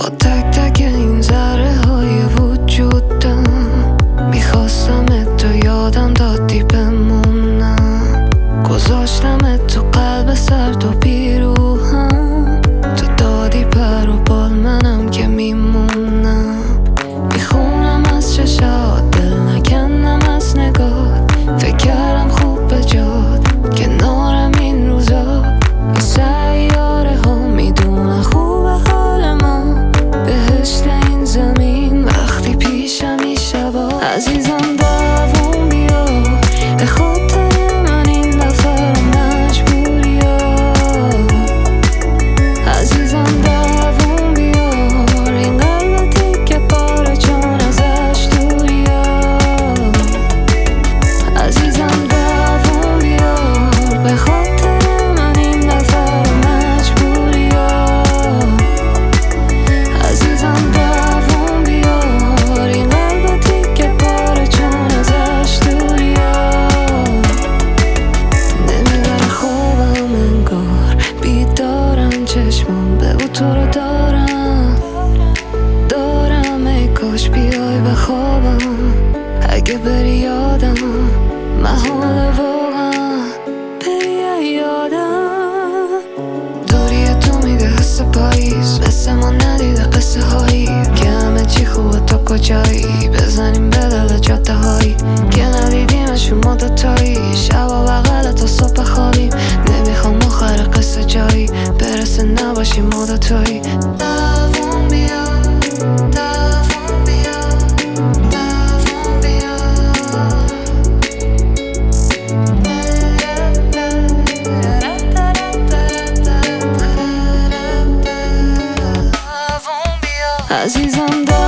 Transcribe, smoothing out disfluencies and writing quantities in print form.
تک تک این ذره های وجودم میخواستم تو یادم دادی بمونم، گذاشتم تو قلب سرد و بیروهم، تو دادی پر و بال منم که میمونم. میخونم از چشات، دل نکنم از نگاه، فکر کردم خوب به جات کنارم این روزا. این سیاره ها میدونن خوب حال ما، بهشت این زمین وقتی پیشم این شبا. عزیزم دوام بیا، به خاطر من این دفعه مجبوری ها. عزیزم دوام بیار، این قلبتی که پاره چون ازش دوری ها. عزیزم دوام بیار، به خاطر من این دفعه مجبوری ها. عزیزم دوام بیار، این قلبتی که پاره چون ازش دوری ها. نمیبره خوابم انگار، بیدارم چشمم به تو رو دارم ای کاش بیای به خوابم. اگه بری یادم محاله واقعا، بری یادم. دوری تو میده حس پاییز، مثل ما ندیده قصه هایی که همه چی خوبه تو کجایی. بزنیم به دل جاده هایی که ندیدیمشون ما دوتایی، شبا بغل تا صبح خوابیم. نمیخوام آخر قصه جایی برسه نباشیم ما دوتایی. دوام بیا، دوام بیا، دوام بیا. دوام بیا. عزیزم